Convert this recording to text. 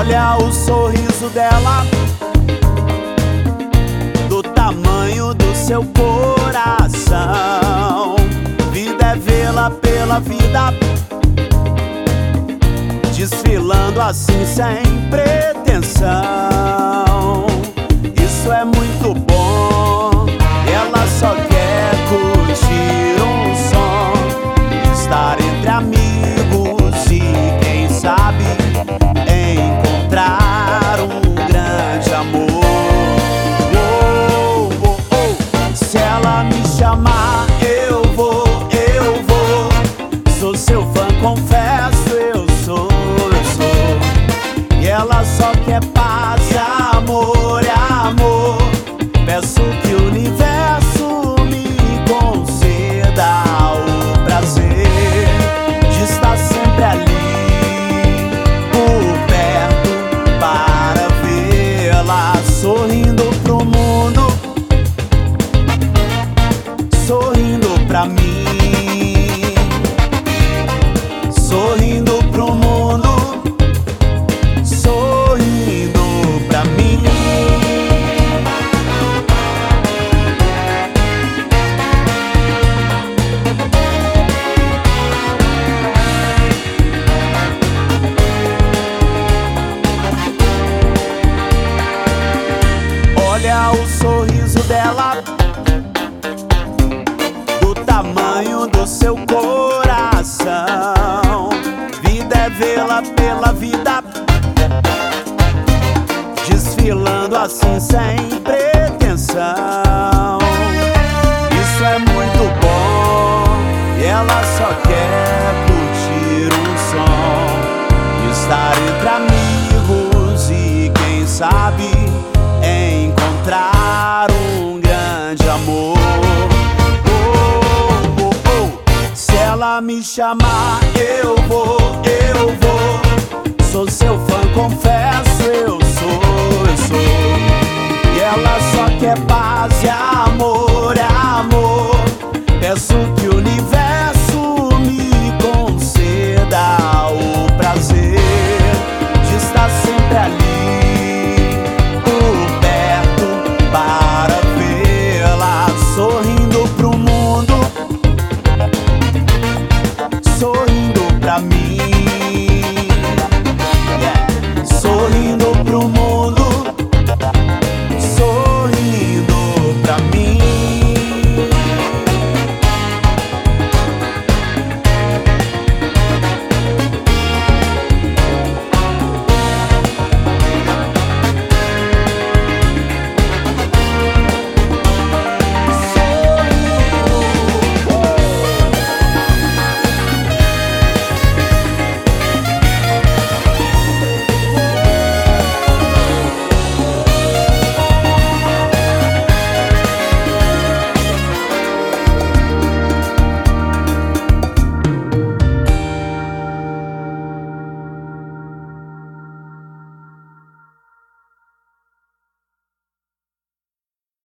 Olha o sorriso dela, do tamanho do seu coração. Vida é vê-la pela vida, desfilando assim sem pretensão. Isso é muito bom, ela só quer curtir um som, estar entre amigos e quem sabe encontrar um grande amor. Oh, oh, oh. Se ela me chamar, eu vou. Sou seu fã, confesso, eu sou. E ela só quer paz e amor, Peço que o universo me conceda o prazer de estar sempre ali, por perto, para vê-la sorrindo pro mundo, sorrindo pra mim, sorrindo pro mundo, sorrindo pra mim. Olha o sorriso dela, do tamanho do seu coração. Vida é vê-la pela vida, desfilando assim sem pretensão. Isso é muito bom, e ela só quer curtir um som, estar entre amigos e quem sabe encontrar um grande amor. Oh, oh, oh. Se ela me chamar, eu vou.